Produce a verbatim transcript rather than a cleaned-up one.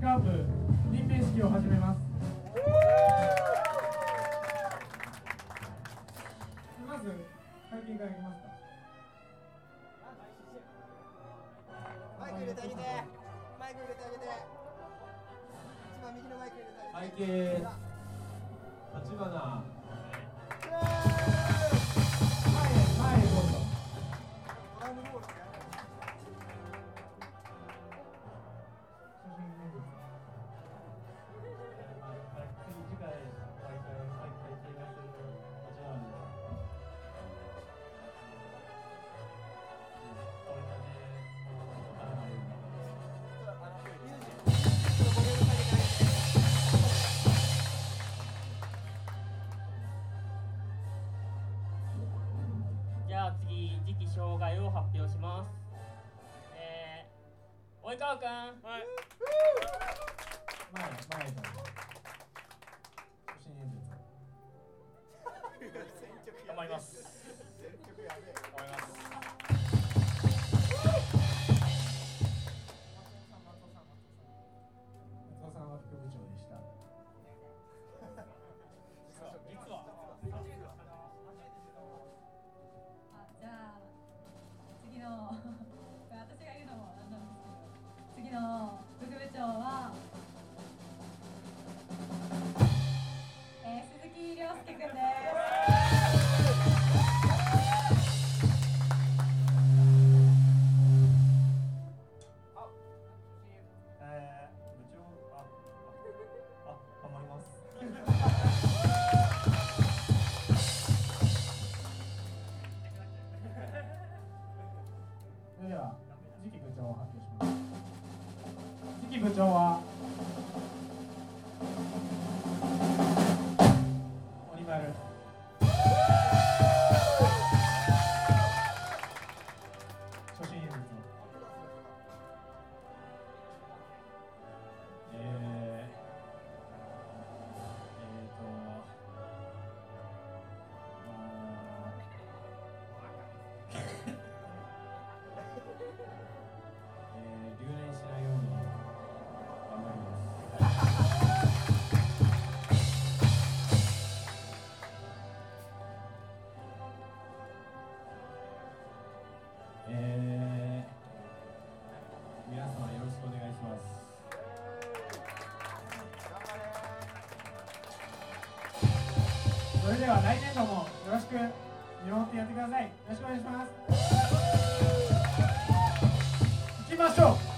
カープ任命式を始めます。まず会見からいきますか。 マイク入れてあげて、マイク入れてあげて、一番右のマイク入れてあげて。 背景立花前へどうぞ。 ドラムロールってやる。 次回大会再開計画する立花です。これだね。 じゃあ次、次期障害を発表します。えー、及川くん。はい。 前前へどうぞ。初心演説。 頑張ります。 全曲やべえ。 頑張ります。 松尾さんは副部長でした。 実は。 あ、じゃあ次の私が言うのもなんなんですけど、次の副部長は、えー、鈴木亮介くんです。 えー、部長、あ、あ、頑張ります。 それでは次期部長を発表します。次期部長は鬼丸。初心演説を。えー、えーと、まあ、えー、留年しないように頑張ります。えー、皆様よろしくお願いします。それでは来年度もよろしく見守ってやってください。よろしくお願いします。行きましょう。